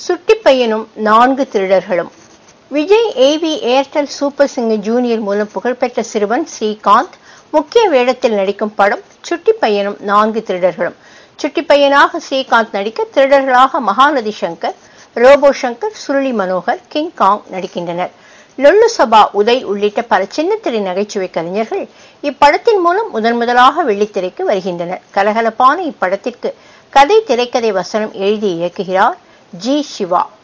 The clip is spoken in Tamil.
சுட்டி பையனும் 4 திருடர்களும். விஜய் ஏவி ஏர்டெல் சூப்பர் சிங்கர் ஜூனியர் மூலம் புகழ்பெற்ற சிறுவன் ஸ்ரீகாந்த் முக்கிய வேடத்தில் நடிக்கும் படம் சுட்டி பையனும் 4 திருடர்களும். சுட்டி பையனாக ஸ்ரீகாந்த் நடிக்க, திருடர்களாக Mahanadhi Shankar, Robo Shankar, Suruli Manohar, King Kong நடிக்கின்றனர். லொல்லு சபா, உதய் உள்ளிட்ட பல சின்னத்திரை நகைச்சுவை கலைஞர்கள் இப்படத்தின் மூலம் முதன்முதலாக வெள்ளித்திரைக்கு வருகின்றனர். கலகலப்பான இப்படத்திற்கு கதை, திரைக்கதை, வசனம் எழுதி இயக்குகிறார் ஜி. சிவா.